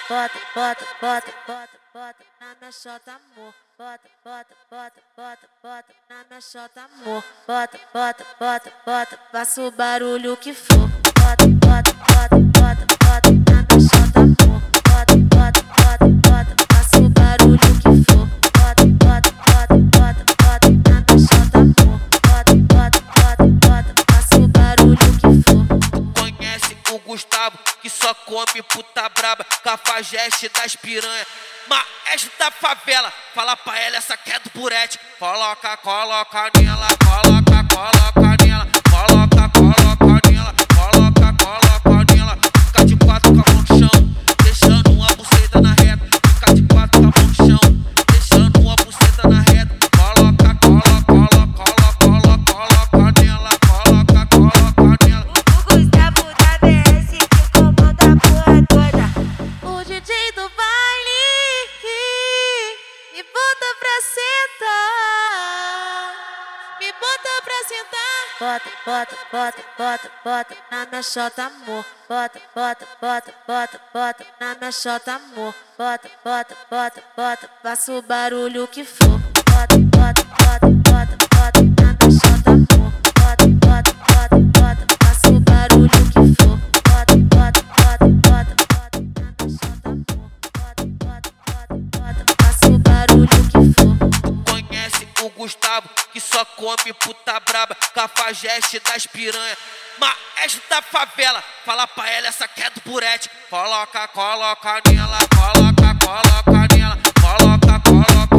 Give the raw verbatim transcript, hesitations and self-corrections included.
bota, bota, bota, bota, bota na minha xota, amor. Bota, bota, bota, bota, bota na minha xota, amor. Bota, bota, bota, bota, faça o barulho que for. Bota, bota, bota, bota, bota na minha xota, amor. Bota, bota, bota, bota, faça o barulho que for. Bota, bota, bota, bota, bota na minha xota, amor. Bota, bota, bota, bota, faça o barulho que for. Conhece o Gustavo, que só come puta braba, cafajeste das piranha, maestro da favela. Fala pra ela, essa que é do Burete. Coloca, coloca nela, coloca, coloca nela, coloca, coloca nela, coloca, coloca nela. Fica de quatro com a mão no chão, deixando uma buceta na reta. Fica de quatro com a mão no chão, deixando uma buceta na reta. Coloca, coloca, coloca, coloca, coloca nela, coloca, coloca nela. O Gustavo da B S que comanda a porra toda. O D J do baile me bota pra sentar, me bota pra sentar. Bota, bota, bota, bota, bota na minha xota, amor. Bota, bota, bota, bota, bota na minha xota, amor. Bota, bota, bota, bota, faça o barulho que for. Bota, bota, bota, bota, bota na minha xota, amor. Bota, bota, bota, bota, faça o barulho que for. Bota, bota, bota, bota, bota na minha xota, amor. Bota, bota, bota, bota, faça o barulho que for. Conhece o Gustavo, que só come puta braba, cafajeste das piranha, maestro da favela. Fala pra ela, essa que é do Burete. Coloca, coloca nela, coloca, coloca nela, coloca, coloca